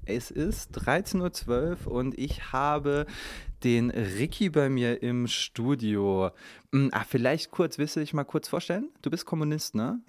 Es ist 13:12 Uhr und ich habe den Ricky bei mir im Studio. Vielleicht kurz, willst du dich mal kurz vorstellen? Du bist Kommunist, ne?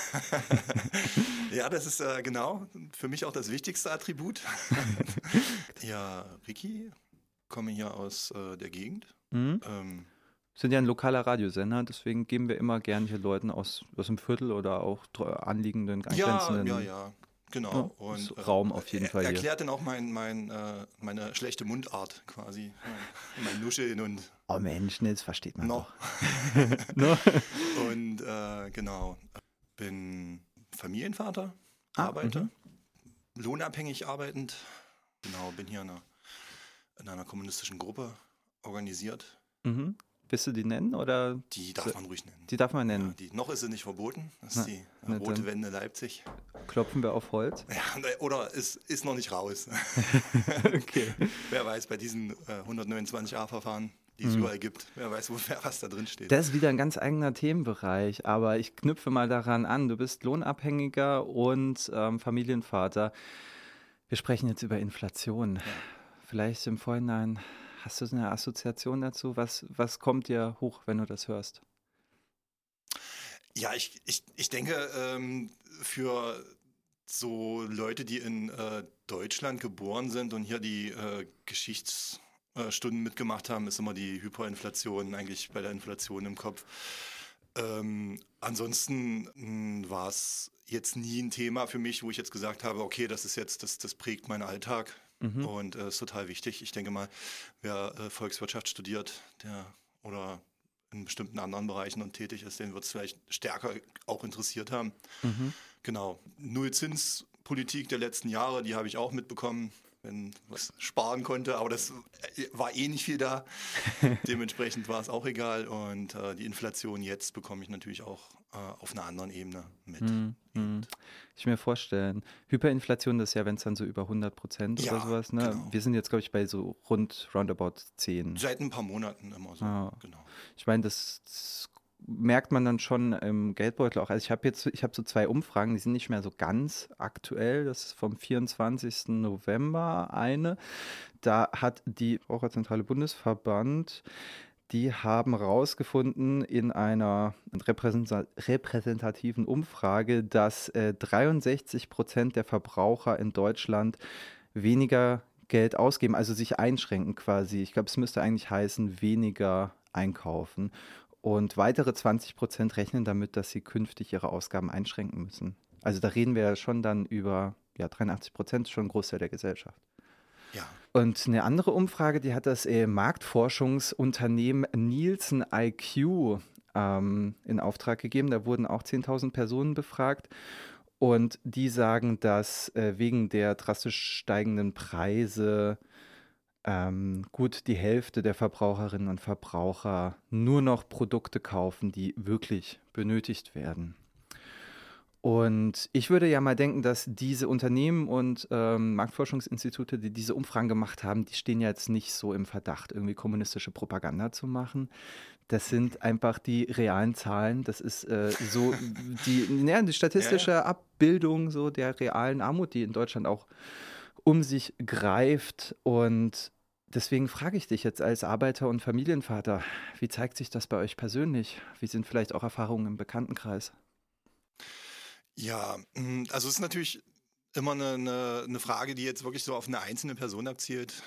Ja, das ist genau für mich auch das wichtigste Attribut. Ja, Ricky, komme hier aus der Gegend. Mhm. Ähm, Sind ja ein lokaler Radiosender, deswegen geben wir immer gerne hier Leuten aus dem Viertel oder auch anliegenden, ja, ja, angrenzenden ja, genau. Und ist Raum auf jeden Fall hier. erklärt dann auch meine schlechte Mundart quasi. Mein Nuscheln und Oh Mensch, ne, das versteht man noch. doch. No? Und genau, bin Familienvater, Ah, arbeite, lohnabhängig arbeitend. Genau, bin hier in einer kommunistischen Gruppe organisiert. Mhm. Willst du die nennen oder? Die darf man ruhig nennen. Die darf man Ja, nennen. noch ist sie nicht verboten. Das Na, ist die na Rote dann. Wende Leipzig. Klopfen wir auf Holz. Ja, oder ist noch nicht raus. Okay. Wer weiß, bei diesen 129a-Verfahren, die es überall gibt, wer weiß, was da drin steht. Das ist wieder ein ganz eigener Themenbereich, aber ich knüpfe mal daran an. Du bist Lohnabhängiger und Familienvater. Wir sprechen jetzt über Inflation. Ja. Vielleicht im Vorhinein, hast du eine Assoziation dazu? Was kommt dir hoch, wenn du das hörst? Ja, ich denke, für so Leute, die in Deutschland geboren sind und hier die Geschichtsstunden mitgemacht haben, ist immer die Hyperinflation eigentlich bei der Inflation im Kopf. Ansonsten war es jetzt nie ein Thema für mich, wo ich jetzt gesagt habe, okay, das prägt meinen Alltag und ist total wichtig. Ich denke mal, wer Volkswirtschaft studiert, oder in bestimmten anderen Bereichen und tätig ist, den wird es vielleicht stärker auch interessiert haben. Genau. Nullzinspolitik der letzten Jahre, die habe ich auch mitbekommen, wenn was sparen konnte, aber das war eh nicht viel da. Dementsprechend war es auch egal und die Inflation jetzt bekomme ich natürlich auch auf einer anderen Ebene mit. Ich mir vorstellen. Hyperinflation, das ist ja, wenn es dann so über 100% oder Ja, sowas, ne? genau. Wir sind jetzt, glaube ich, bei so roundabout 10. Seit ein paar Monaten immer so, genau. Ich meine, das merkt man dann schon im Geldbeutel auch. Also ich habe so 2 Umfragen, die sind nicht mehr so ganz aktuell. Das ist vom 24. November eine. Da hat die Verbraucherzentrale Bundesverband, die haben rausgefunden in einer repräsentativen Umfrage, dass 63% der Verbraucher in Deutschland weniger Geld ausgeben, also sich einschränken quasi. Ich glaube, es müsste eigentlich heißen, weniger einkaufen. Und weitere 20% rechnen damit, dass sie künftig ihre Ausgaben einschränken müssen. Also da reden wir ja schon dann über 83%, schon ein Großteil der Gesellschaft. Ja. Und eine andere Umfrage, die hat das Marktforschungsunternehmen Nielsen IQ in Auftrag gegeben. Da wurden auch 10.000 Personen befragt. Und die sagen, dass wegen der drastisch steigenden Preise gut die Hälfte der Verbraucherinnen und Verbraucher nur noch Produkte kaufen, die wirklich benötigt werden. Und ich würde ja mal denken, dass diese Unternehmen und Marktforschungsinstitute, die diese Umfragen gemacht haben, die stehen ja jetzt nicht so im Verdacht, irgendwie kommunistische Propaganda zu machen. Das sind einfach die realen Zahlen. Das ist so die statistische Abbildung so der realen Armut, die in Deutschland auch um sich greift. Und deswegen frage ich dich jetzt als Arbeiter und Familienvater, wie zeigt sich das bei euch persönlich? Wie sind vielleicht auch Erfahrungen im Bekanntenkreis? Ja, also es ist natürlich immer eine Frage, die jetzt wirklich so auf eine einzelne Person abzielt.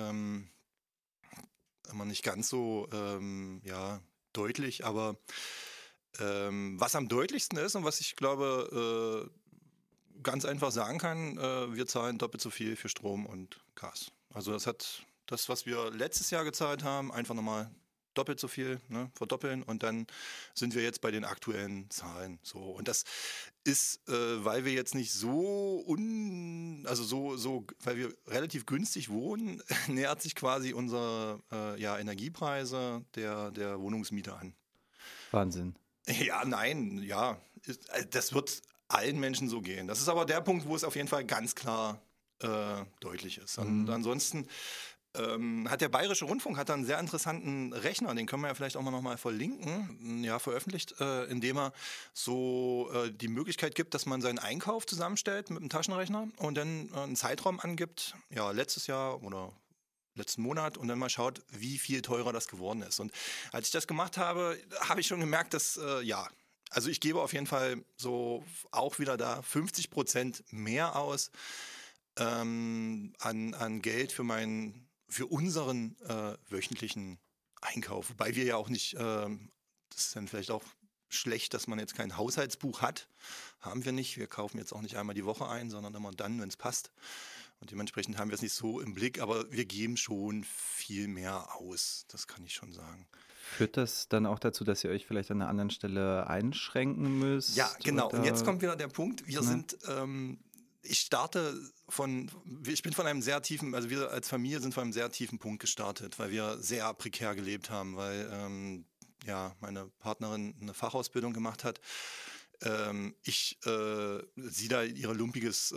Immer nicht ganz so deutlich, aber was am deutlichsten ist und was ich glaube ganz einfach sagen kann, wir zahlen doppelt so viel für Strom und Gas. Also das hat das, was wir letztes Jahr gezahlt haben, einfach nochmal doppelt so viel, ne, verdoppeln und dann sind wir jetzt bei den aktuellen Zahlen. So. Und das ist, weil wir jetzt nicht weil wir relativ günstig wohnen, nähert sich quasi unsere Energiepreise der Wohnungsmiete an. Wahnsinn. Ja, nein, ja. Das wird allen Menschen so gehen. Das ist aber der Punkt, wo es auf jeden Fall ganz klar deutlich ist. Und ansonsten hat der Bayerische Rundfunk hat da einen sehr interessanten Rechner, den können wir ja vielleicht auch noch mal verlinken, ja, veröffentlicht, indem er so die Möglichkeit gibt, dass man seinen Einkauf zusammenstellt mit einem Taschenrechner und dann einen Zeitraum angibt, ja, letztes Jahr oder letzten Monat und dann mal schaut, wie viel teurer das geworden ist. Und als ich das gemacht habe, habe ich schon gemerkt, dass, ja, also ich gebe auf jeden Fall so auch wieder da 50% mehr aus an Geld für unseren wöchentlichen Einkauf. Wobei wir ja auch nicht, das ist dann vielleicht auch schlecht, dass man jetzt kein Haushaltsbuch hat. Haben wir nicht. Wir kaufen jetzt auch nicht einmal die Woche ein, sondern immer dann, wenn es passt. Und dementsprechend haben wir es nicht so im Blick, aber wir geben schon viel mehr aus. Das kann ich schon sagen. Führt das dann auch dazu, dass ihr euch vielleicht an einer anderen Stelle einschränken müsst? Ja, genau. Oder? Und jetzt kommt wieder der Punkt. Wir sind... ich bin von einem sehr tiefen, also wir als Familie sind von einem sehr tiefen Punkt gestartet, weil wir sehr prekär gelebt haben, weil ja, meine Partnerin eine Fachausbildung gemacht hat. Sie da ihre lumpiges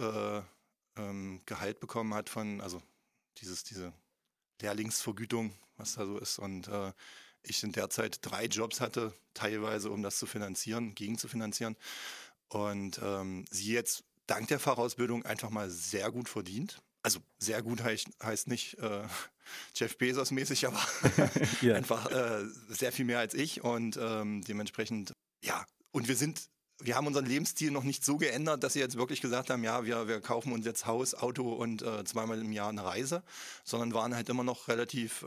Gehalt bekommen hat also diese Lehrlingsvergütung, was da so ist. Und ich in der Zeit 3 Jobs hatte, teilweise, um das zu finanzieren, gegenzufinanzieren. Und sie jetzt dank der Fachausbildung einfach mal sehr gut verdient. Also sehr gut heißt nicht Jeff Bezos mäßig, aber ja. Einfach sehr viel mehr als ich und dementsprechend, ja, und wir haben unseren Lebensstil noch nicht so geändert, dass sie jetzt wirklich gesagt haben, ja, wir kaufen uns jetzt Haus, Auto und 2-mal im Jahr eine Reise, sondern waren halt immer noch relativ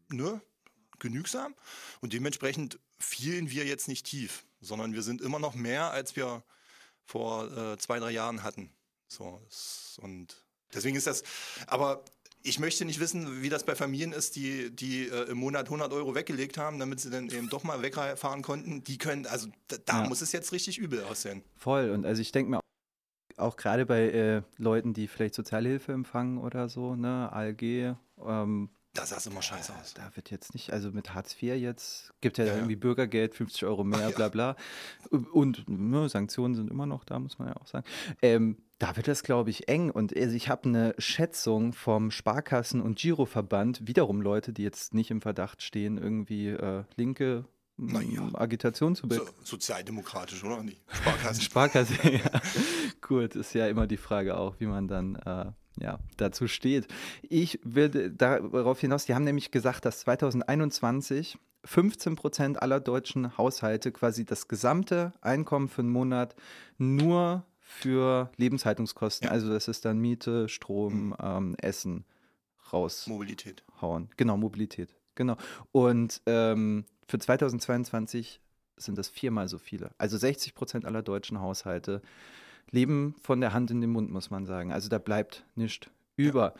genügsam und dementsprechend fielen wir jetzt nicht tief, sondern wir sind immer noch mehr, als wir vor 2-3 Jahren hatten. So, und deswegen ist das, aber ich möchte nicht wissen, wie das bei Familien ist, die im Monat 100 Euro weggelegt haben, damit sie dann eben doch mal wegfahren konnten. Die können, also da muss es jetzt richtig übel aussehen. Voll, und also ich denke mir auch gerade bei Leuten, die vielleicht Sozialhilfe empfangen oder so, ne, ALG, da sah es immer scheiße aus. Da wird jetzt nicht, also mit Hartz IV jetzt, gibt ja irgendwie Bürgergeld, 50 Euro mehr, bla bla. Und Sanktionen sind immer noch da, muss man ja auch sagen. Da wird das, glaube ich, eng. Und ich habe eine Schätzung vom Sparkassen- und Giroverband, wiederum Leute, die jetzt nicht im Verdacht stehen, irgendwie linke Agitation zu bilden. Sozialdemokratisch, oder? Die Sparkassen. Sparkasse, ja. Gut, ist ja immer die Frage auch, wie man dann dazu steht. Ich will darauf hinaus, die haben nämlich gesagt, dass 2021 15% aller deutschen Haushalte quasi das gesamte Einkommen für einen Monat nur für Lebenshaltungskosten, also das ist dann Miete, Strom, Essen, Mobilität. Genau, Mobilität. Genau. Und für 2022 sind das 4-mal so viele. Also 60% aller deutschen Haushalte leben von der Hand in den Mund, muss man sagen. Also da bleibt nichts über.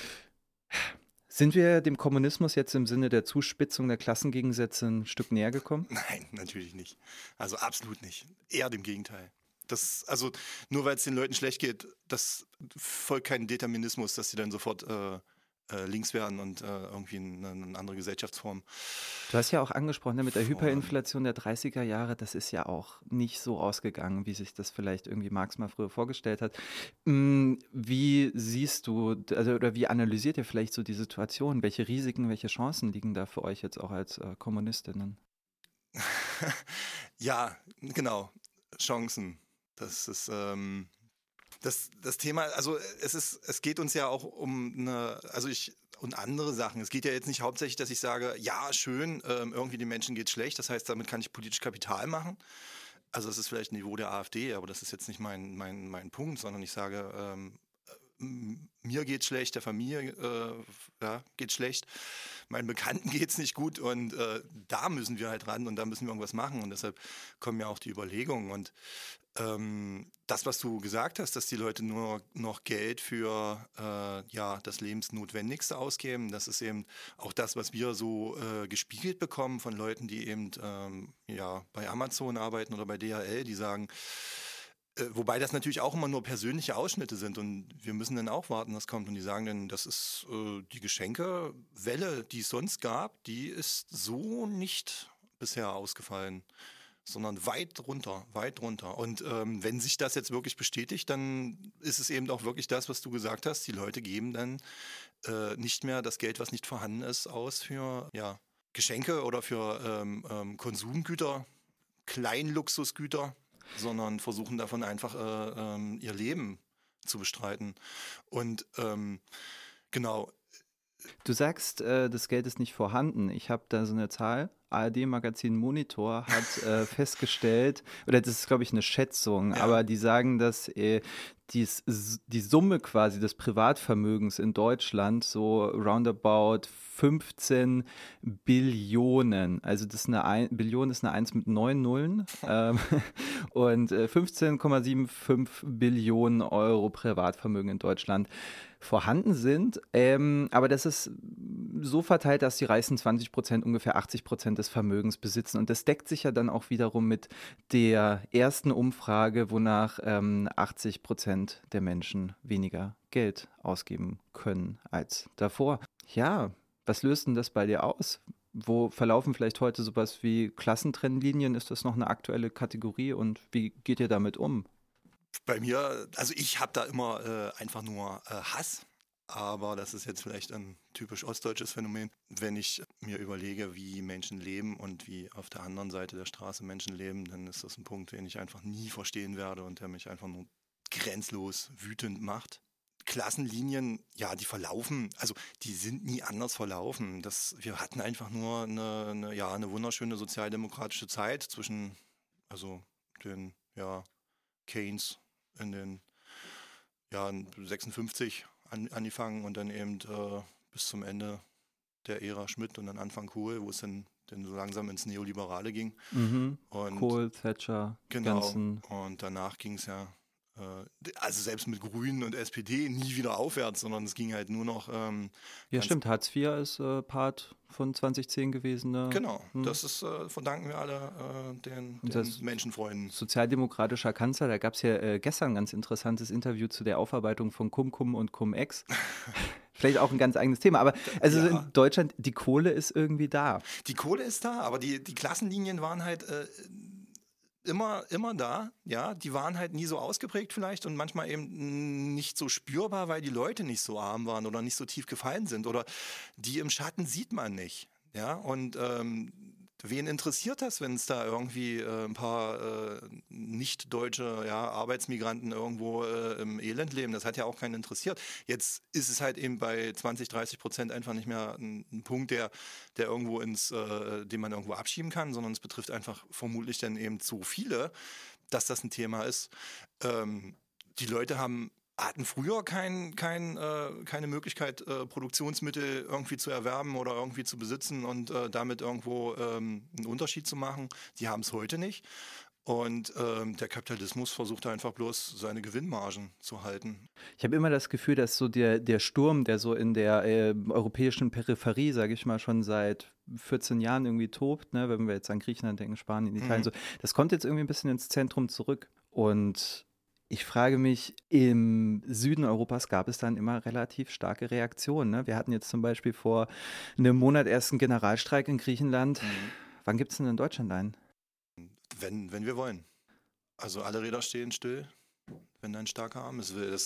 Sind wir dem Kommunismus jetzt im Sinne der Zuspitzung der Klassengegensätze ein Stück näher gekommen? Nein, natürlich nicht. Also absolut nicht. Eher dem Gegenteil. Also nur weil es den Leuten schlecht geht, das folgt kein Determinismus, dass sie dann sofort links werden und irgendwie eine andere Gesellschaftsform. Du hast ja auch angesprochen, mit der Hyperinflation der 30er Jahre, das ist ja auch nicht so ausgegangen, wie sich das vielleicht irgendwie Marx mal früher vorgestellt hat. Wie siehst du, oder wie analysiert ihr vielleicht so die Situation? Welche Risiken, welche Chancen liegen da für euch jetzt auch als Kommunistinnen? Ja, genau, Chancen. Das ist das Thema, also es geht uns ja auch um und andere Sachen. Es geht ja jetzt nicht hauptsächlich, dass ich sage, ja, schön, irgendwie den Menschen geht's schlecht, das heißt, damit kann ich politisch Kapital machen. Also das ist vielleicht ein Niveau der AfD, aber das ist jetzt nicht mein Punkt, sondern ich sage, mir geht's schlecht, der Familie geht schlecht, meinen Bekannten geht's nicht gut und da müssen wir halt ran und da müssen wir irgendwas machen und deshalb kommen ja auch die Überlegungen und das, was du gesagt hast, dass die Leute nur noch Geld für das Lebensnotwendigste ausgeben, das ist eben auch das, was wir so gespiegelt bekommen von Leuten, die eben bei Amazon arbeiten oder bei DHL, die sagen, wobei das natürlich auch immer nur persönliche Ausschnitte sind und wir müssen dann auch warten, was kommt und die sagen dann, das ist die Geschenkewelle, die es sonst gab, die ist so nicht bisher ausgefallen, sondern weit runter. Und wenn sich das jetzt wirklich bestätigt, dann ist es eben auch wirklich das, was du gesagt hast. Die Leute geben dann nicht mehr das Geld, was nicht vorhanden ist, aus für Geschenke oder für Konsumgüter, Kleinluxusgüter, sondern versuchen davon einfach ihr Leben zu bestreiten. Und genau. Du sagst, das Geld ist nicht vorhanden. Ich habe da so eine Zahl. ARD-Magazin Monitor hat festgestellt, oder das ist, glaube ich, eine Schätzung, aber die sagen, dass die Summe quasi des Privatvermögens in Deutschland so roundabout 15 Billionen, also Billion ist eine 1 mit 9 Nullen und 15,75 Billionen Euro Privatvermögen in Deutschland vorhanden sind, aber das ist so verteilt, dass die reichsten 20% ungefähr 80% des Vermögens besitzen. Und das deckt sich ja dann auch wiederum mit der ersten Umfrage, wonach 80% der Menschen weniger Geld ausgeben können als davor. Ja, was löst denn das bei dir aus? Wo verlaufen vielleicht heute sowas wie Klassentrennlinien? Ist das noch eine aktuelle Kategorie und wie geht ihr damit um? Bei mir, also ich habe da immer einfach nur Hass, aber das ist jetzt vielleicht ein typisch ostdeutsches Phänomen. Wenn ich mir überlege, wie Menschen leben und wie auf der anderen Seite der Straße Menschen leben, dann ist das ein Punkt, den ich einfach nie verstehen werde und der mich einfach nur grenzlos wütend macht. Klassenlinien, ja, die verlaufen, also die sind nie anders verlaufen. Wir hatten einfach nur eine wunderschöne sozialdemokratische Zeit zwischen, also den, Keynes in den Jahren 56 angefangen und dann eben bis zum Ende der Ära Schmidt und dann Anfang Kohl, wo es dann so langsam ins Neoliberale ging. Und Kohl, Thatcher, genau. Und danach ging es also selbst mit Grünen und SPD nie wieder aufwärts, sondern es ging halt nur noch. Stimmt, Hartz IV ist Part von 2010 gewesen. Ne? Genau, das ist, verdanken wir alle den Menschenfreunden. Sozialdemokratischer Kanzler, da gab es ja gestern ein ganz interessantes Interview zu der Aufarbeitung von Cum-Cum und Cum-Ex. Vielleicht auch ein ganz eigenes Thema, aber in Deutschland, die Kohle ist irgendwie da. Die Kohle ist da, aber die Klassenlinien waren halt immer da, ja, die waren halt nie so ausgeprägt vielleicht und manchmal eben nicht so spürbar, weil die Leute nicht so arm waren oder nicht so tief gefallen sind oder die im Schatten sieht man nicht, ja, und wen interessiert das, wenn es da irgendwie ein paar nicht-deutsche Arbeitsmigranten irgendwo im Elend leben? Das hat ja auch keinen interessiert. Jetzt ist es halt eben bei 20-30% einfach nicht mehr ein Punkt, der irgendwo den man irgendwo abschieben kann, sondern es betrifft einfach vermutlich dann eben so viele, dass das ein Thema ist. Die Leute hatten früher keine Möglichkeit, Produktionsmittel irgendwie zu erwerben oder irgendwie zu besitzen und damit irgendwo einen Unterschied zu machen. Die haben es heute nicht. Und der Kapitalismus versucht einfach bloß seine Gewinnmargen zu halten. Ich habe immer das Gefühl, dass so der Sturm, der so in der europäischen Peripherie, sage ich mal, schon seit 14 Jahren irgendwie tobt, ne, wenn wir jetzt an Griechenland denken, Spanien, Italien, so, das kommt jetzt irgendwie ein bisschen ins Zentrum zurück. Und ich frage mich, im Süden Europas gab es dann immer relativ starke Reaktionen. Ne? Wir hatten jetzt zum Beispiel vor einem Monat erst einen Generalstreik in Griechenland. Wann gibt es denn in Deutschland einen? Wenn wir wollen. Also alle Räder stehen still, wenn ein starker Arm es will. Das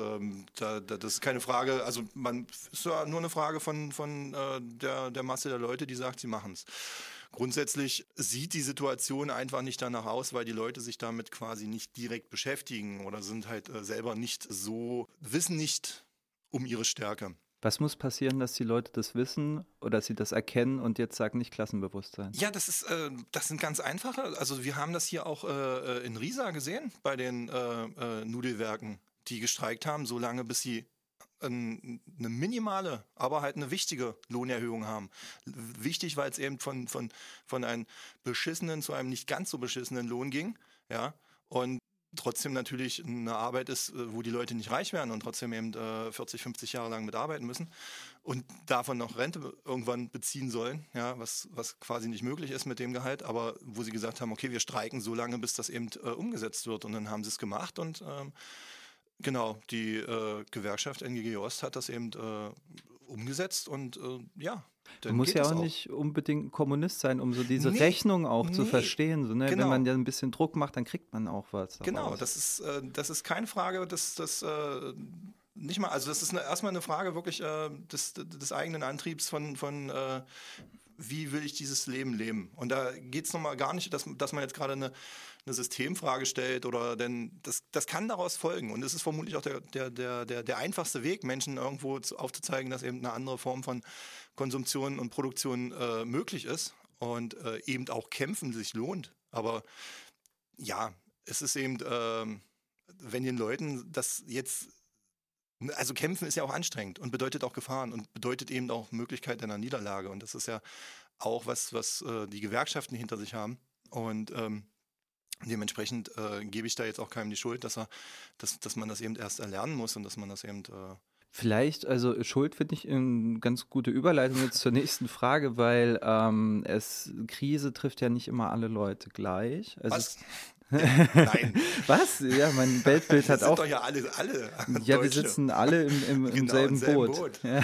ist keine Frage, also ist ja nur eine Frage von der Masse der Leute, die sagt, sie machen es. Grundsätzlich sieht die Situation einfach nicht danach aus, weil die Leute sich damit quasi nicht direkt beschäftigen oder sind halt selber wissen nicht um ihre Stärke. Was muss passieren, dass die Leute das wissen oder dass sie das erkennen und jetzt sagen, nicht Klassenbewusstsein? Ja, das sind ganz einfache. Also wir haben das hier auch in Riesa gesehen bei den Nudelwerken, die gestreikt haben, so lange bis sie eine minimale, aber halt eine wichtige Lohnerhöhung haben. Wichtig, weil es eben von einem beschissenen zu einem nicht ganz so beschissenen Lohn ging, ja, und trotzdem natürlich eine Arbeit ist, wo die Leute nicht reich werden und trotzdem eben 40, 50 Jahre lang mitarbeiten müssen und davon noch Rente irgendwann beziehen sollen, ja, was quasi nicht möglich ist mit dem Gehalt, aber wo sie gesagt haben, okay, wir streiken so lange, bis das eben umgesetzt wird und dann haben sie es gemacht und genau, die Gewerkschaft NGG Ost hat das eben umgesetzt und Man muss ja auch nicht unbedingt ein Kommunist sein, um so diese Rechnung auch zu verstehen. So, ne? Genau. Wenn man ja ein bisschen Druck macht, dann kriegt man auch was daraus. Genau, das ist keine Frage, Nicht mal, also das ist erstmal eine Frage wirklich des eigenen Antriebs von wie will ich dieses Leben leben? Und da geht es nochmal gar nicht, dass man jetzt gerade eine Systemfrage stellt oder denn das kann daraus folgen. Und es ist vermutlich auch der einfachste Weg, Menschen irgendwo aufzuzeigen, dass eben eine andere Form von Konsumtion und Produktion möglich ist und eben auch kämpfen sich lohnt. Aber ja, es ist eben, wenn den Leuten das jetzt, also kämpfen ist ja auch anstrengend und bedeutet auch Gefahren und bedeutet eben auch Möglichkeit einer Niederlage. Und das ist ja auch was die Gewerkschaften hinter sich haben. Und dementsprechend gebe ich da jetzt auch keinem die Schuld, dass man das eben erst erlernen muss und dass man das eben. Vielleicht, also Schuld finde ich eine ganz gute Überleitung jetzt zur nächsten Frage, weil Krise trifft ja nicht immer alle Leute gleich. Also Was? Nein. Was? Ja, mein Weltbild hat auch. Wir sind doch ja alle Ja, wir Deutsche. sitzen alle im Genau, selben im selben Boot. Boot. Ja.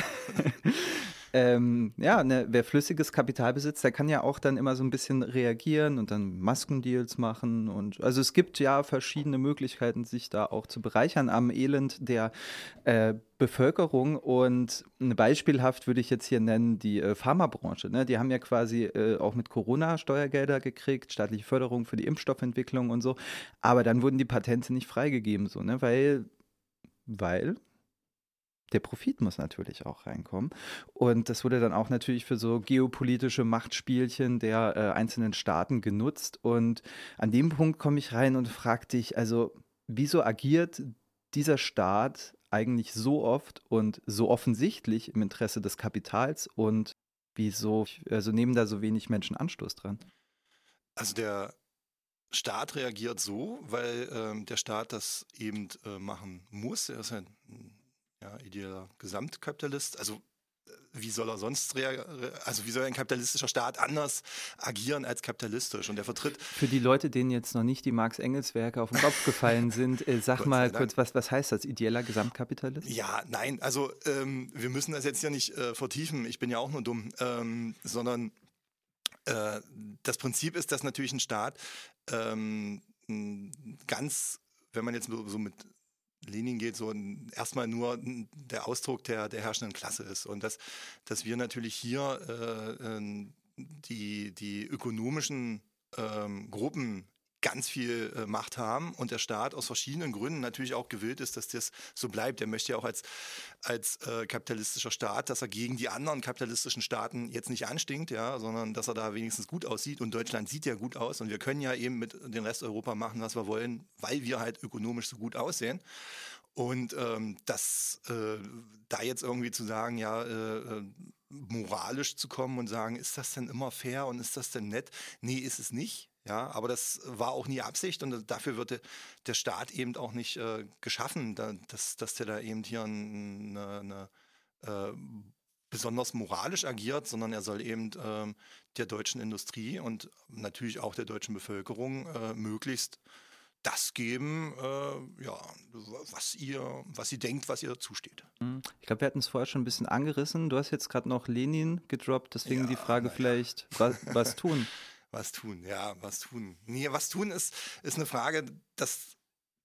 Wer flüssiges Kapital besitzt, der kann ja auch dann immer so ein bisschen reagieren und dann Maskendeals machen. Und also es gibt ja verschiedene Möglichkeiten, sich da auch zu bereichern am Elend der Bevölkerung. Und beispielhaft würde ich jetzt hier nennen die Pharmabranche. Ne? Die haben ja quasi auch mit Corona Steuergelder gekriegt, staatliche Förderung für die Impfstoffentwicklung und so. Aber dann wurden die Patente nicht freigegeben, so, ne? Weil der Profit muss natürlich auch reinkommen. Und das wurde dann auch natürlich für so geopolitische Machtspielchen der einzelnen Staaten genutzt. Und an dem Punkt komme ich rein und frage dich, also wieso agiert dieser Staat eigentlich so oft und so offensichtlich im Interesse des Kapitals und wieso nehmen da so wenig Menschen Anstoß dran? Also der Staat reagiert so, weil der Staat das eben machen muss. Er ist ein idealer Gesamtkapitalist. Also wie soll er sonst wie soll ein kapitalistischer Staat anders agieren als kapitalistisch? Und er vertritt. Für die Leute, denen jetzt noch nicht die Marx-Engels-Werke auf den Kopf gefallen sind, sag mal kurz, was heißt das? Ideeller Gesamtkapitalist? Ja, nein, also wir müssen das jetzt hier nicht vertiefen. Ich bin ja auch nur dumm, sondern das Prinzip ist, dass natürlich ein Staat wenn man jetzt so mit Lenin geht, so erstmal nur der Ausdruck der herrschenden Klasse ist. Und dass wir natürlich hier die ökonomischen Gruppen ganz viel Macht haben und der Staat aus verschiedenen Gründen natürlich auch gewillt ist, dass das so bleibt. Er möchte ja auch als kapitalistischer Staat, dass er gegen die anderen kapitalistischen Staaten jetzt nicht anstinkt, ja, sondern dass er da wenigstens gut aussieht. Und Deutschland sieht ja gut aus und wir können ja eben mit dem Rest Europa machen, was wir wollen, weil wir halt ökonomisch so gut aussehen. Und da jetzt irgendwie zu sagen, moralisch zu kommen und sagen, ist das denn immer fair und ist das denn nett? Nee, ist es nicht. Ja, aber das war auch nie Absicht und dafür wird der Staat eben auch nicht geschaffen, dass der da eben hier eine besonders moralisch agiert, sondern er soll eben der deutschen Industrie und natürlich auch der deutschen Bevölkerung möglichst das geben, was sie denkt, was ihr zusteht. Ich glaube, wir hatten es vorher schon ein bisschen angerissen. Du hast jetzt gerade noch Lenin gedroppt, deswegen die Frage vielleicht, was tun? Was tun, ja, was tun. Nee, was tun ist eine Frage, dass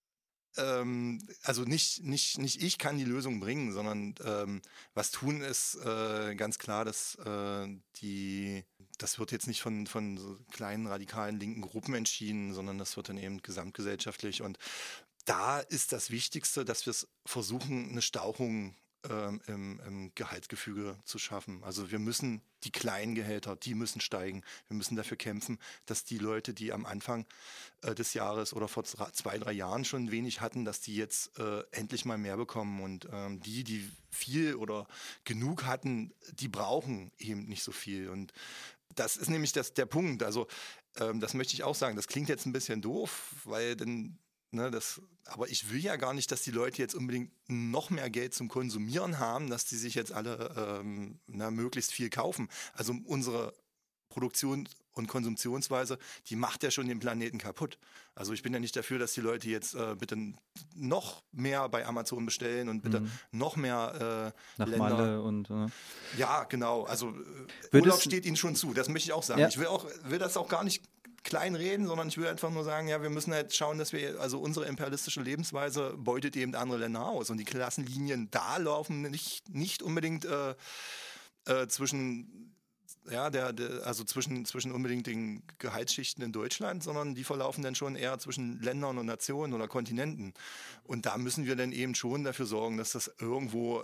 also nicht ich kann die Lösung bringen, sondern was tun ist ganz klar, dass das wird jetzt nicht von so kleinen radikalen linken Gruppen entschieden, sondern das wird dann eben gesamtgesellschaftlich. Und da ist das Wichtigste, dass wir es versuchen, eine Stauchung im Gehaltsgefüge zu schaffen. Also wir müssen die kleinen Gehälter, die müssen steigen. Wir müssen dafür kämpfen, dass die Leute, die am Anfang des Jahres oder vor 2-3 Jahren schon wenig hatten, dass die jetzt endlich mal mehr bekommen. Und die viel oder genug hatten, die brauchen eben nicht so viel. Und das ist nämlich der Punkt. Also das möchte ich auch sagen. Das klingt jetzt ein bisschen doof, weil dann aber ich will ja gar nicht, dass die Leute jetzt unbedingt noch mehr Geld zum Konsumieren haben, dass die sich jetzt alle möglichst viel kaufen. Also unsere Produktion und Konsumtionsweise, die macht ja schon den Planeten kaputt. Also ich bin ja nicht dafür, dass die Leute jetzt bitte noch mehr bei Amazon bestellen und bitte noch mehr nach Länder. Malle und Ja, genau. Also Urlaub steht ihnen schon zu, das möchte ich auch sagen. Ich will das auch gar nicht klein reden, sondern ich will einfach nur sagen, ja, wir müssen halt schauen, dass wir, also unsere imperialistische Lebensweise beutet eben andere Länder aus. Und die Klassenlinien da laufen nicht unbedingt zwischen, ja, also zwischen unbedingt den Gehaltsschichten in Deutschland, sondern die verlaufen dann schon eher zwischen Ländern und Nationen oder Kontinenten. Und da müssen wir dann eben schon dafür sorgen, dass das irgendwo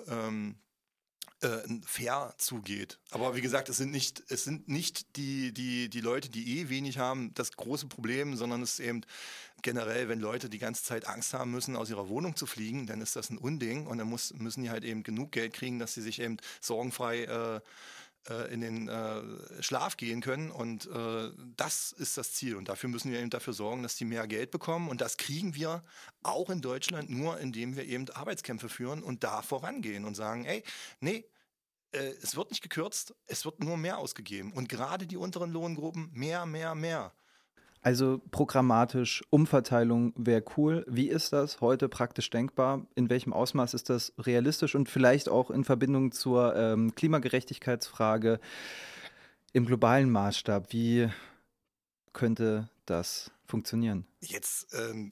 fair zugeht. Aber wie gesagt, es sind nicht die Leute, die wenig haben, das große Problem, sondern es ist eben generell, wenn Leute die ganze Zeit Angst haben müssen, aus ihrer Wohnung zu fliegen, dann ist das ein Unding und dann müssen die halt eben genug Geld kriegen, dass sie sich eben sorgenfrei in den Schlaf gehen können und das ist das Ziel und dafür müssen wir eben dafür sorgen, dass die mehr Geld bekommen und das kriegen wir auch in Deutschland nur, indem wir eben Arbeitskämpfe führen und da vorangehen und sagen, ey, nee, es wird nicht gekürzt, es wird nur mehr ausgegeben und gerade die unteren Lohngruppen mehr. Also programmatisch, Umverteilung wäre cool. Wie ist das heute praktisch denkbar? In welchem Ausmaß ist das realistisch und vielleicht auch in Verbindung zur Klimagerechtigkeitsfrage im globalen Maßstab? Wie könnte das funktionieren? Jetzt,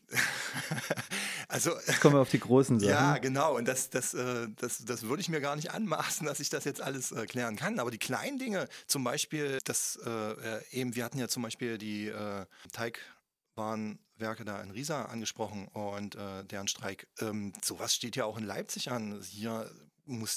also. Jetzt kommen wir auf die großen Sachen. Ja, genau. Und das würde ich mir gar nicht anmaßen, dass ich das jetzt alles klären kann. Aber die kleinen Dinge, zum Beispiel, wir hatten ja zum Beispiel die Teigwarenwerke da in Riesa angesprochen und deren Streik. Sowas steht ja auch in Leipzig an. Hier muss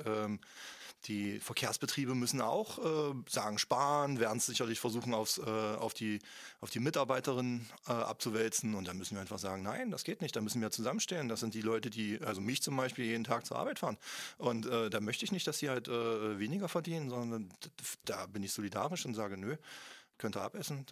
die Verkehrsbetriebe müssen auch sparen, werden es sicherlich versuchen, auf die Mitarbeiterinnen abzuwälzen. Und dann müssen wir einfach sagen, nein, das geht nicht, da müssen wir zusammenstehen. Das sind die Leute, also mich zum Beispiel, jeden Tag zur Arbeit fahren. Und da möchte ich nicht, dass sie halt weniger verdienen, sondern da bin ich solidarisch und sage, nö, könnt ihr abessen.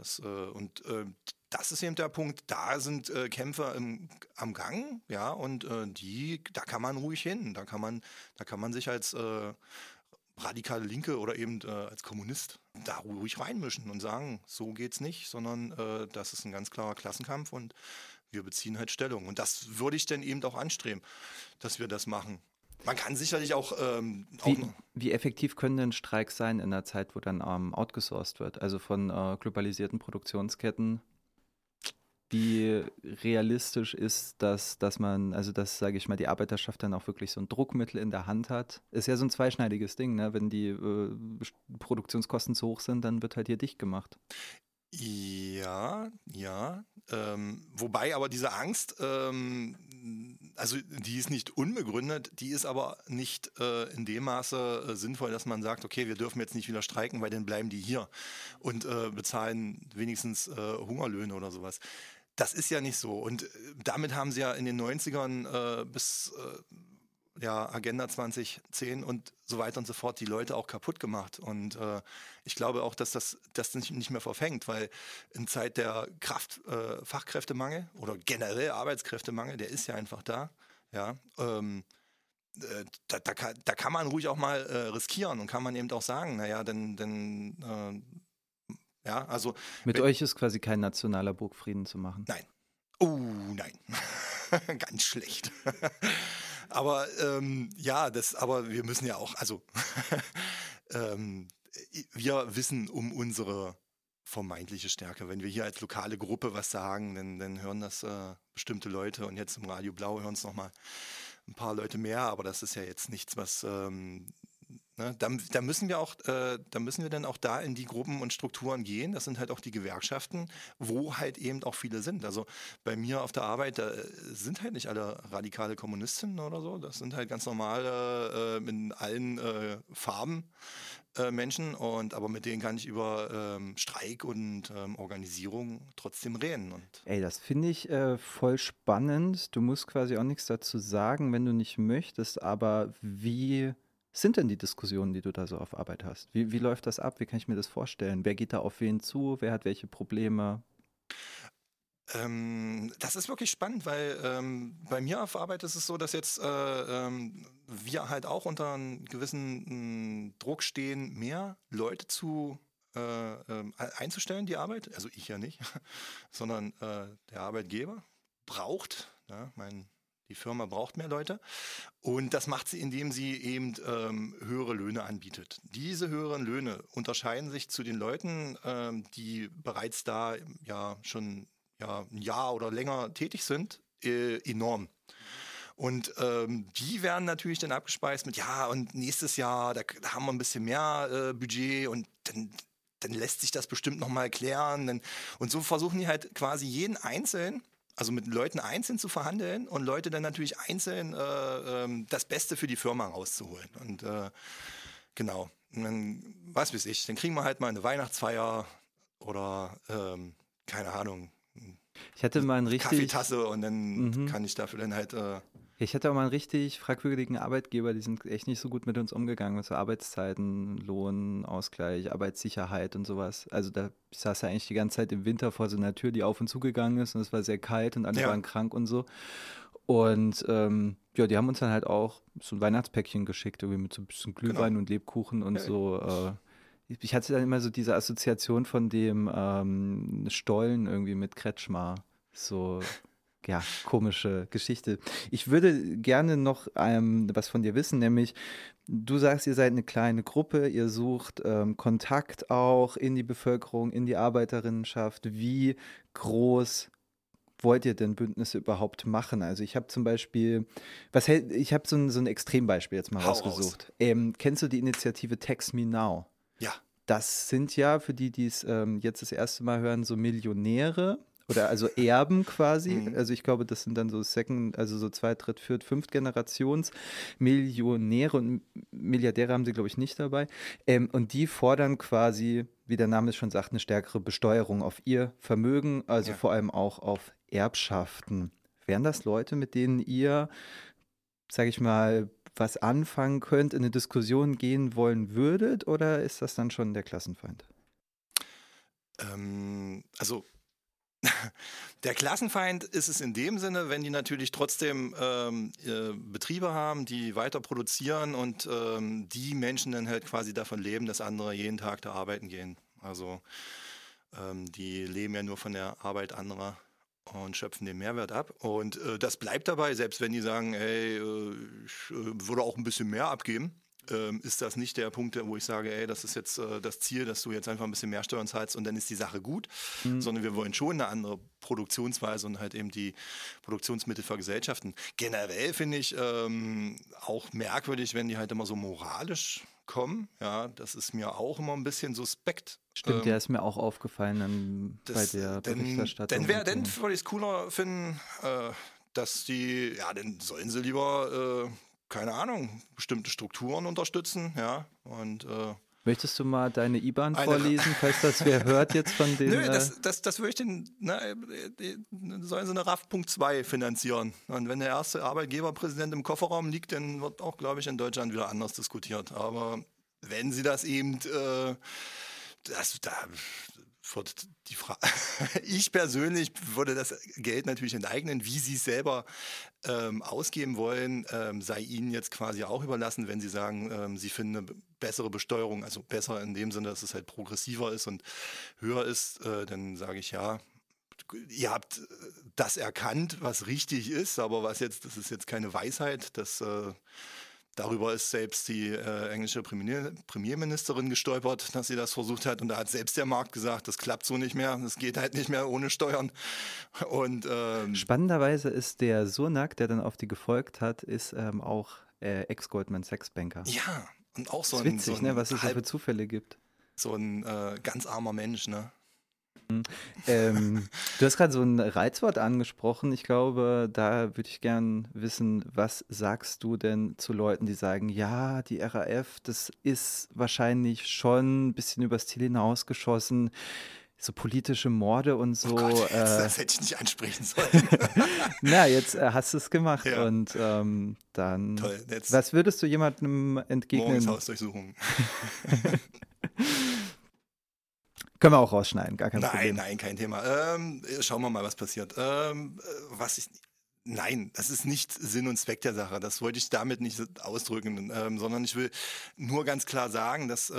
Das ist eben der Punkt, da sind Kämpfe am Gang, ja, und da kann man ruhig hin, da kann man sich als radikale Linke oder eben als Kommunist da ruhig reinmischen und sagen, so geht's nicht, sondern das ist ein ganz klarer Klassenkampf und wir beziehen halt Stellung. Und das würde ich dann eben auch anstreben, dass wir das machen. Man kann sicherlich auch wie effektiv können denn Streiks sein in einer Zeit, wo dann outgesourced wird, also von globalisierten Produktionsketten? Wie realistisch ist das, dass man, also dass, sage ich mal, die Arbeiterschaft dann auch wirklich so ein Druckmittel in der Hand hat? Ist ja so ein zweischneidiges Ding, ne? Wenn die Produktionskosten zu hoch sind, dann wird halt hier dicht gemacht. Ja. Wobei aber diese Angst, also die ist nicht unbegründet, die ist aber nicht in dem Maße sinnvoll, dass man sagt, okay, wir dürfen jetzt nicht wieder streiken, weil dann bleiben die hier und bezahlen wenigstens Hungerlöhne oder sowas. Das ist ja nicht so. Und damit haben sie ja in den 90ern bis Agenda 2010 und so weiter und so fort die Leute auch kaputt gemacht. Und ich glaube auch, dass das nicht mehr verfängt, weil in Zeit der Fachkräftemangel oder generell Arbeitskräftemangel, der ist ja einfach da. Ja, da kann man ruhig auch mal riskieren und kann man eben auch sagen, naja, also. Mit euch ist quasi kein nationaler Burgfrieden zu machen. Nein. Oh, nein. Ganz schlecht. Aber aber wir müssen ja auch, also wir wissen um unsere vermeintliche Stärke. Wenn wir hier als lokale Gruppe was sagen, dann hören das bestimmte Leute und jetzt im Radio Blau hören es nochmal ein paar Leute mehr, aber das ist ja jetzt nichts, was da müssen wir dann auch da in die Gruppen und Strukturen gehen. Das sind halt auch die Gewerkschaften, wo halt eben auch viele sind. Also bei mir auf der Arbeit, da sind halt nicht alle radikale Kommunistinnen oder so. Das sind halt ganz normale, in allen Farben Menschen. Aber mit denen kann ich über Streik und Organisierung trotzdem reden. Ey, das finde ich voll spannend. Du musst quasi auch nichts dazu sagen, wenn du nicht möchtest. Aber wie sind denn die Diskussionen, die du da so auf Arbeit hast? Wie läuft das ab? Wie kann ich mir das vorstellen? Wer geht da auf wen zu? Wer hat welche Probleme? Das ist wirklich spannend, weil bei mir auf Arbeit ist es so, dass jetzt wir halt auch unter einem gewissen Druck stehen, mehr Leute einzustellen, die Arbeit. Also ich ja nicht, sondern der Arbeitgeber braucht, ja, Die Firma braucht mehr Leute und das macht sie, indem sie eben höhere Löhne anbietet. Diese höheren Löhne unterscheiden sich zu den Leuten, die bereits da ja schon ein Jahr oder länger tätig sind, enorm. Und die werden natürlich dann abgespeist mit, ja, und nächstes Jahr, da haben wir ein bisschen mehr Budget und dann lässt sich das bestimmt nochmal klären. Und so versuchen die halt quasi jeden Einzelnen, also mit Leuten einzeln zu verhandeln und Leute dann natürlich einzeln das Beste für die Firma rauszuholen. Und genau, und dann, was weiß ich, dann kriegen wir halt mal eine Weihnachtsfeier oder keine Ahnung, Ich hatte mal einen eine richtig, Kaffeetasse und dann kann ich dafür dann halt ich hatte auch mal einen richtig fragwürdigen Arbeitgeber, die sind echt nicht so gut mit uns umgegangen, mit so Arbeitszeiten, Lohn, Ausgleich, Arbeitssicherheit und sowas. Also ich saß ja eigentlich die ganze Zeit im Winter vor so einer Tür, die auf und zugegangen ist und es war sehr kalt und alle ja. waren krank und so. Und ja, die haben uns dann halt auch so ein Weihnachtspäckchen geschickt, irgendwie mit so ein bisschen Glühwein und Lebkuchen und so. Ich hatte dann immer so diese Assoziation von dem Stollen irgendwie mit Kretschmar. So, ja, komische Geschichte. Ich würde gerne noch was von dir wissen, nämlich du sagst, ihr seid eine kleine Gruppe, ihr sucht Kontakt auch in die Bevölkerung, in die Arbeiterinnenschaft. Wie groß wollt ihr denn Bündnisse überhaupt machen? Also ich habe zum Beispiel, ich habe so ein Extrembeispiel jetzt mal Hau rausgesucht. Kennst du die Initiative Tax Me Now? Ja. Das sind ja, für die, die es jetzt das erste Mal hören, so Millionäre oder also Erben quasi. Also ich glaube, das sind dann so also so Zweit-, Dritt-, Viert-, Fünft-Generations Millionäre und Milliardäre haben sie, glaube ich, nicht dabei. Und die fordern quasi, wie der Name es schon sagt, eine stärkere Besteuerung auf ihr Vermögen, also vor allem auch auf Erbschaften. Wären das Leute, mit denen ihr, sage ich mal, was anfangen könnt, in eine Diskussion gehen wollen würdet, oder ist das dann schon der Klassenfeind? Also der Klassenfeind ist es in dem Sinne, wenn die natürlich trotzdem Betriebe haben, die weiter produzieren und die Menschen dann halt quasi davon leben, dass andere jeden Tag da arbeiten gehen. Also die leben ja nur von der Arbeit anderer und schöpfen den Mehrwert ab. Und das bleibt dabei, selbst wenn die sagen, hey, ich würde auch ein bisschen mehr abgeben, ist das nicht der Punkt, wo ich sage, ey, das ist jetzt das Ziel, dass du jetzt einfach ein bisschen mehr Steuern zahlst und dann ist die Sache gut, sondern wir wollen schon eine andere Produktionsweise und halt eben die Produktionsmittel vergesellschaften. Generell finde ich auch merkwürdig, wenn die halt immer so moralisch kommen. Ja, das ist mir auch immer ein bisschen suspekt. Stimmt, ja, ist mir auch aufgefallen dann bei der Berichterstattung. Dann würde ich es cooler finden, dass die, ja, dann sollen sie lieber, keine Ahnung, bestimmte Strukturen unterstützen, ja, und möchtest du mal deine IBAN vorlesen, falls das wer hört jetzt von den... Nö, das würde ich den, sollen sie eine RAF.2 finanzieren. Und wenn der erste Arbeitgeberpräsident im Kofferraum liegt, dann wird auch, glaube ich, in Deutschland wieder anders diskutiert. Aber wenn sie das eben, da wird die Frage, ich persönlich würde das Geld natürlich enteignen, wie sie es selber ausgeben wollen, sei ihnen jetzt quasi auch überlassen, wenn sie sagen, sie finden eine bessere Besteuerung, also besser in dem Sinne, dass es halt progressiver ist und höher ist, dann sage ich ja, ihr habt das erkannt, was richtig ist, aber das ist jetzt keine Weisheit, darüber ist selbst die englische Premierministerin gestolpert, dass sie das versucht hat. Und da hat selbst der Markt gesagt, das klappt so nicht mehr. Das geht halt nicht mehr ohne Steuern. Und spannenderweise ist der Sunak, der dann auf die gefolgt hat, ist auch Ex-Goldman Sachs-Banker. Ja, und auch so das ist witzig, ne, was es da für Zufälle gibt. So ein ganz armer Mensch, ne? Du hast gerade so ein Reizwort angesprochen. Ich glaube, da würde ich gern wissen, was sagst du denn zu Leuten, die sagen, ja, die RAF, das ist wahrscheinlich schon ein bisschen übers Ziel hinausgeschossen, so politische Morde und so. Oh Gott, das hätte ich nicht ansprechen sollen. Na, jetzt hast du es gemacht Ja. und dann, Toll, was würdest du jemandem entgegnen? Morgens Hausdurchsuchung. Können wir auch rausschneiden, gar kein Problem. Nein, kein Thema. Schauen wir mal, was passiert. Nein, das ist nicht Sinn und Zweck der Sache. Das wollte ich damit nicht ausdrücken, sondern ich will nur ganz klar sagen, dass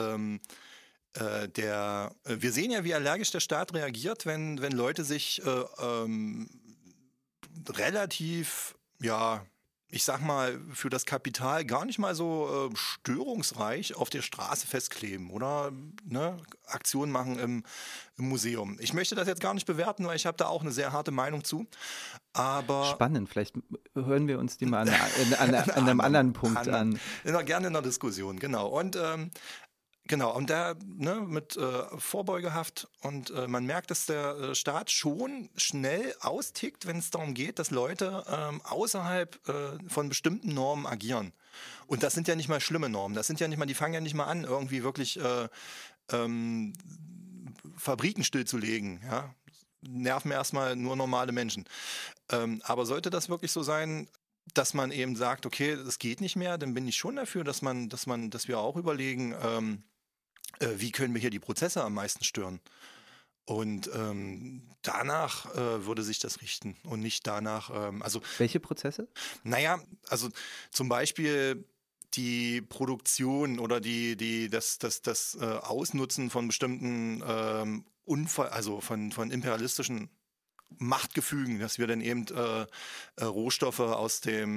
wir sehen ja, wie allergisch der Staat reagiert, wenn Leute sich relativ ja, ich sag mal, für das Kapital gar nicht mal so störungsreich auf der Straße festkleben oder ne, Aktionen machen im Museum. Ich möchte das jetzt gar nicht bewerten, weil ich habe da auch eine sehr harte Meinung zu. Aber Spannend, vielleicht hören wir uns die mal an einem anderen Punkt an. Gerne in der Diskussion, genau. Und genau, und da ne, mit Vorbeugehaft und man merkt, dass der Staat schon schnell austickt, wenn es darum geht, dass Leute außerhalb von bestimmten Normen agieren. Und das sind ja nicht mal schlimme Normen, das sind ja nicht mal, die fangen ja nicht mal an, irgendwie wirklich ähm, Fabriken stillzulegen, ja. Nerven erstmal nur normale Menschen. Aber sollte das wirklich so sein, dass man eben sagt, okay, das geht nicht mehr, dann bin ich schon dafür, dass wir auch überlegen, wie können wir hier die Prozesse am meisten stören? Und danach würde sich das richten und nicht danach, also Welche Prozesse? naja, also zum Beispiel die Produktion oder das Ausnutzen von bestimmten also von imperialistischen Machtgefügen, dass wir dann eben Rohstoffe aus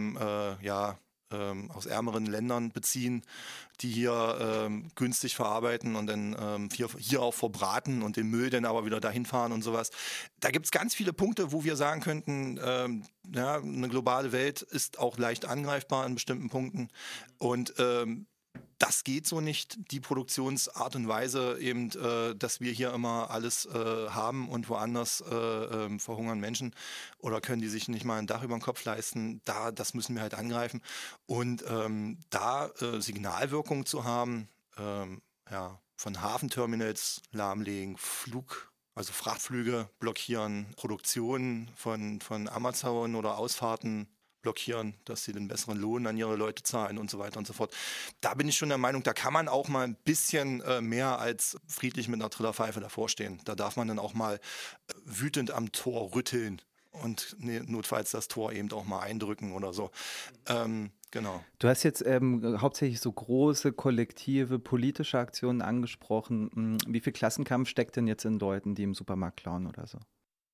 aus ärmeren Ländern beziehen, die hier günstig verarbeiten und dann hier auch verbraten und den Müll dann aber wieder dahin fahren und sowas. Da gibt es ganz viele Punkte, wo wir sagen könnten, eine globale Welt ist auch leicht angreifbar an bestimmten Punkten und das geht so nicht, die Produktionsart und Weise eben, dass wir hier immer alles haben und woanders verhungern Menschen oder können die sich nicht mal ein Dach über den Kopf leisten. Das müssen wir halt angreifen. Und da Signalwirkung zu haben, von Hafenterminals lahmlegen, also Frachtflüge blockieren, Produktion von Amazon oder Ausfahrten blockieren, dass sie den besseren Lohn an ihre Leute zahlen und so weiter und so fort. Da bin ich schon der Meinung, da kann man auch mal ein bisschen mehr als friedlich mit einer Trillerpfeife davor stehen. Da darf man dann auch mal wütend am Tor rütteln und notfalls das Tor eben auch mal eindrücken oder so. Genau. Du hast jetzt hauptsächlich so große, kollektive, politische Aktionen angesprochen. Wie viel Klassenkampf steckt denn jetzt in Leuten, die im Supermarkt klauen oder so?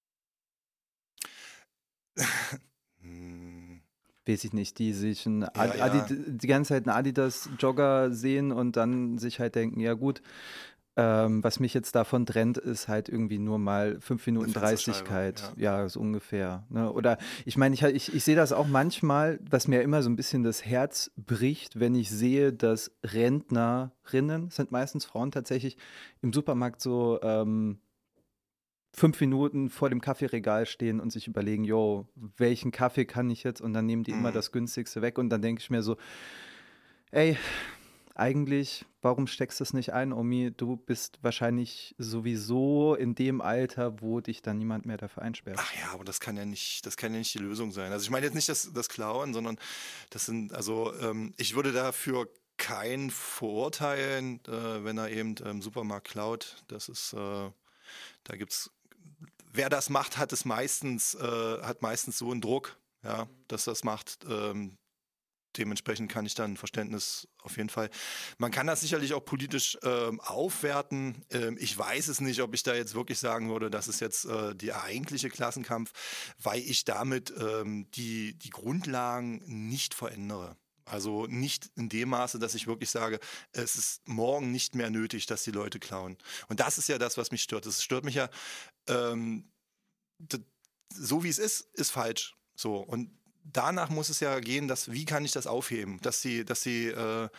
Weiß ich nicht, die sich die ganze Zeit einen Adidas-Jogger sehen und dann sich halt denken, ja gut, was mich jetzt davon trennt, ist halt irgendwie nur mal 5 Minuten Dreistigkeit. Ja, so ungefähr. Ne? Oder ich meine, ich sehe das auch manchmal, was mir immer so ein bisschen das Herz bricht, wenn ich sehe, dass Rentnerinnen, sind meistens Frauen tatsächlich, im Supermarkt so 5 Minuten vor dem Kaffeeregal stehen und sich überlegen, jo, welchen Kaffee kann ich jetzt? Und dann nehmen die immer das günstigste weg. Und dann denke ich mir so, ey, eigentlich, warum steckst du es nicht ein, Omi? Du bist wahrscheinlich sowieso in dem Alter, wo dich dann niemand mehr dafür einsperrt. Ach ja, aber das kann ja nicht die Lösung sein. Also ich meine jetzt nicht das Klauen, sondern ich würde dafür keinen verurteilen, wenn er eben im Supermarkt klaut. Da gibt's wer das macht, hat meistens so einen Druck, ja, dass das macht. Dementsprechend kann ich dann Verständnis auf jeden Fall. Man kann das sicherlich auch politisch aufwerten. Ich weiß es nicht, ob ich da jetzt wirklich sagen würde, das ist jetzt der eigentliche Klassenkampf, weil ich damit die Grundlagen nicht verändere. Also nicht in dem Maße, dass ich wirklich sage, es ist morgen nicht mehr nötig, dass die Leute klauen. Und das ist ja das, was mich stört. Es stört mich ja, so wie es ist falsch. So. Und danach muss es ja gehen, wie kann ich das aufheben, dass deine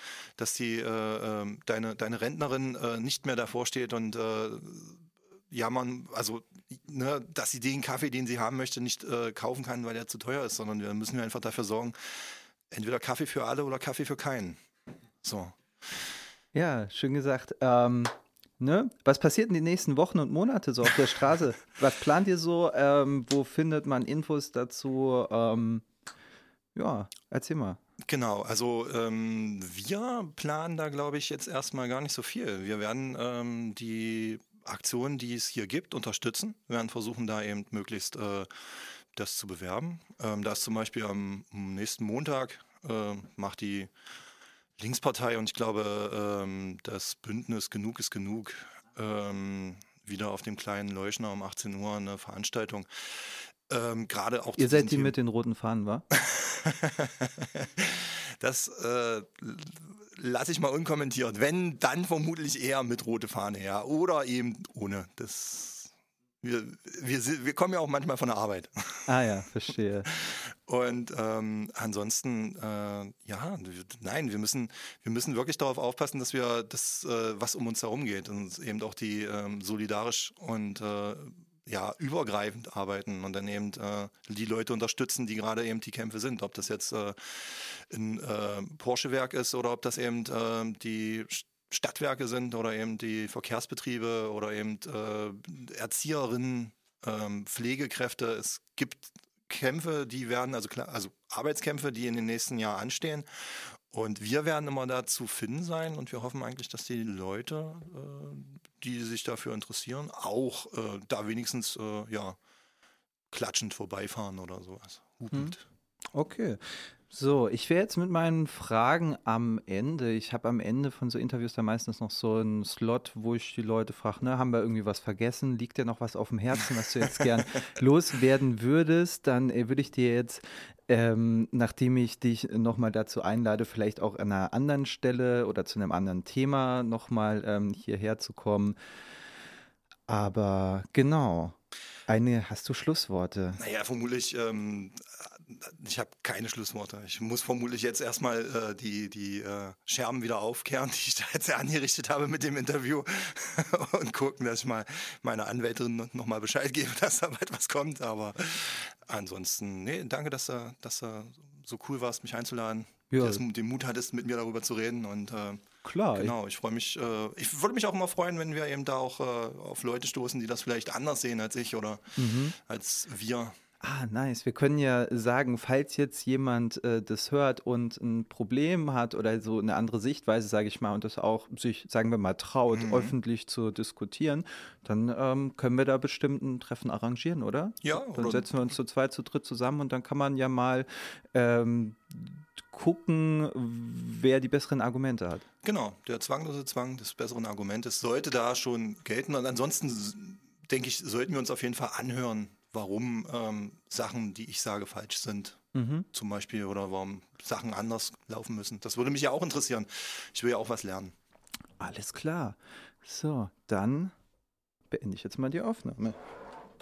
Rentnerin nicht mehr davor steht und jammern, also ne, dass sie den Kaffee, den sie haben möchte, nicht kaufen kann, weil er zu teuer ist, sondern wir müssen einfach dafür sorgen, entweder Kaffee für alle oder Kaffee für keinen. So. Ja, schön gesagt. Ne? Was passiert in den nächsten Wochen und Monate so auf der Straße? Was plant ihr so? Wo findet man Infos dazu? Ja, erzähl mal. Genau, also wir planen da, glaube ich, jetzt erstmal gar nicht so viel. Wir werden die Aktionen, die es hier gibt, unterstützen. Wir werden versuchen, da eben möglichst das zu bewerben. Da ist zum Beispiel am nächsten Montag macht die Linkspartei und ich glaube, das Bündnis Genug ist genug wieder auf dem kleinen Leuschner um 18 Uhr eine Veranstaltung. Gerade auch Ihr zu diesen seid die Themen. mit den roten Fahnen, wa? Das lasse ich mal unkommentiert. Wenn, dann vermutlich eher mit rote Fahne, ja. Oder eben ohne. Wir kommen ja auch manchmal von der Arbeit. Ah ja, verstehe. Und ansonsten, nein, wir müssen wirklich darauf aufpassen, dass wir das, was um uns herum geht, und eben auch die solidarisch und übergreifend arbeiten und dann eben die Leute unterstützen, die gerade eben die Kämpfe sind. Ob das jetzt ein Porsche-Werk ist oder ob das eben die Stadtwerke sind oder eben die Verkehrsbetriebe oder eben Erzieherinnen, Pflegekräfte. Es gibt Kämpfe, die werden, also Arbeitskämpfe, die in den nächsten Jahren anstehen. Und wir werden immer da zu finden sein und wir hoffen eigentlich, dass die Leute, die sich dafür interessieren, auch da wenigstens klatschend vorbeifahren oder sowas. Hupend. Okay. So, ich wäre jetzt mit meinen Fragen am Ende. Ich habe am Ende von so Interviews da meistens noch so einen Slot, wo ich die Leute frage, ne, haben wir irgendwie was vergessen? Liegt dir noch was auf dem Herzen, was du jetzt gern loswerden würdest? Dann würde ich dir jetzt, nachdem ich dich nochmal dazu einlade, vielleicht auch an einer anderen Stelle oder zu einem anderen Thema nochmal hierher zu kommen. Aber genau. Hast du Schlussworte? Naja, vermutlich, ich habe keine Schlussworte. Ich muss vermutlich jetzt erstmal die Scherben wieder aufkehren, die ich da jetzt angerichtet habe mit dem Interview und gucken, dass ich mal meiner Anwältin nochmal Bescheid gebe, dass da bald was kommt. Aber ansonsten, nee, danke, dass du so cool warst, mich einzuladen. Ja. Dass du den Mut hattest, mit mir darüber zu reden. Und Klar. genau, ich freue mich. Ich würde mich auch immer freuen, wenn wir eben da auch auf Leute stoßen, die das vielleicht anders sehen als ich oder als wir. Ah, nice. Wir können ja sagen, falls jetzt jemand das hört und ein Problem hat oder so eine andere Sichtweise, sage ich mal, und das auch sich, sagen wir mal, traut, öffentlich zu diskutieren, dann können wir da bestimmt ein Treffen arrangieren, oder? Ja. Dann Oder setzen wir uns zu zweit, zu dritt zusammen und dann kann man ja mal gucken, wer die besseren Argumente hat. genau, der zwanglose Zwang des besseren Argumentes sollte da schon gelten. Und ansonsten, denke ich, sollten wir uns auf jeden Fall anhören, warum Sachen, die ich sage, falsch sind. Zum Beispiel, oder warum Sachen anders laufen müssen. Das würde mich ja auch interessieren. Ich will ja auch was lernen. Alles klar. So, dann beende ich jetzt mal die Aufnahme.